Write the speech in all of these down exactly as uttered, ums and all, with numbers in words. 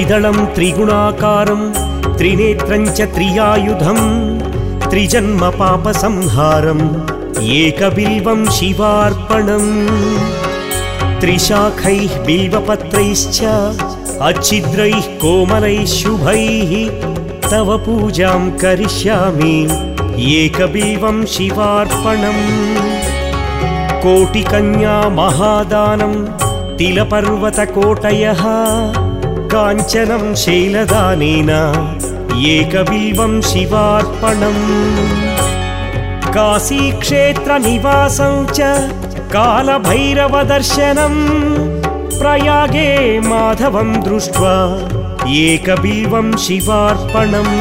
त्रिदलं त्रिगुणाकारं त्रिनेत्रं च त्रियायुधं त्रिजन्म पापसंहारम् एकबिल्वं शिवार्पणम् त्रिशाखैः बिल्वपत्रैश्च अच्छिद्रैः कोमलैः शुभैः तव पूजां करिष्यामि एकबिल्वं शिवार्पणम् कोटिकन्या महादानं तिलपर्वतकोटयः काञ्चनं शैलदानेन एकबिल्वं शिवार्पणम् काशीक्षेत्रनिवासं च कालभैरवदर्शनं प्रयागे माधवं दृष्ट्वा एकबिल्वं शिवार्पणम्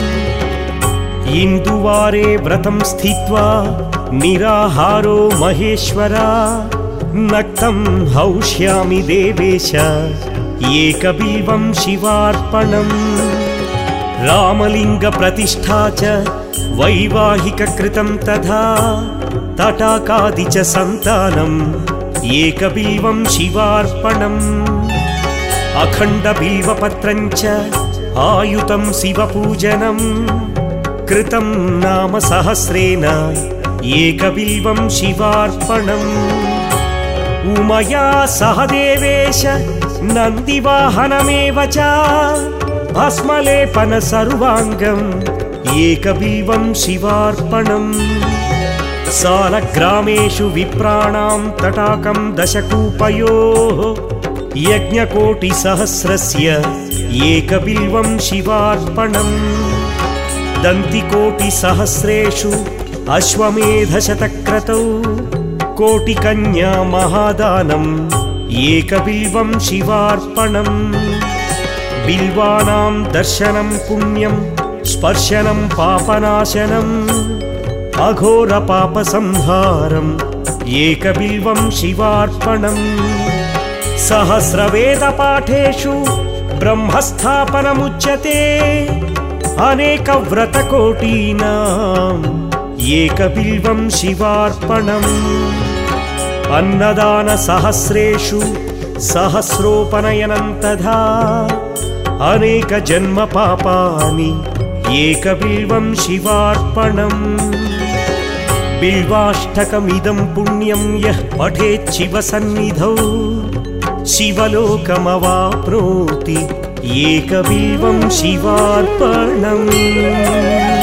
इन्दुवारे व्रतं स्थित्वा निराहारो महेश्वरा नक्तं हौष्यामि देवेश एकबिल्वं शिवार्पणम् रामलिङ्गप्रतिष्ठा च वैवाहिककृतं तथा तटाकादि च सन्तानम् एकबिल्वं शिवार्पणम् अखण्डबिल्वपत्रं च आयुतं शिवपूजनं कृतं नाम सहस्रेण एकबिल्वं शिवार्पणम् उमया सह देवेश नन्दिवाहनमेव च भस्मलेपन सर्वाङ्गम् एकबिल्वं शिवार्पणम् सालग्रामेषु विप्राणां तटाकं दशकूपयोः यज्ञकोटिसहस्रस्य एकबिल्वं शिवार्पणम् दन्तिकोटिसहस्रेषु अश्वमेधशतक्रतौ कोटिकन्या महादानम् एकबिल्वं शिवार्पणम् बिल्वानां दर्शनं पुण्यं स्पर्शनं पापनाशनम् अघोरपापसंहारम् एकबिल्वं शिवार्पणम् सहस्रवेदपाठेषु ब्रह्मस्थापनमुच्यते अनेकव्रतकोटीनाम् एकबिल्वं शिवार्पणम् अन्नदानसहस्रेषु सहस्रोपनयनं तथा अनेकजन्मपापानि एकबिल्वं शिवार्पणम् बिल्वाष्टकमिदं पुण्यं यः पठेत् शिवसन्निधौ शिवलोकमवाप्नोति एकबिल्वं शिवार्पणम्।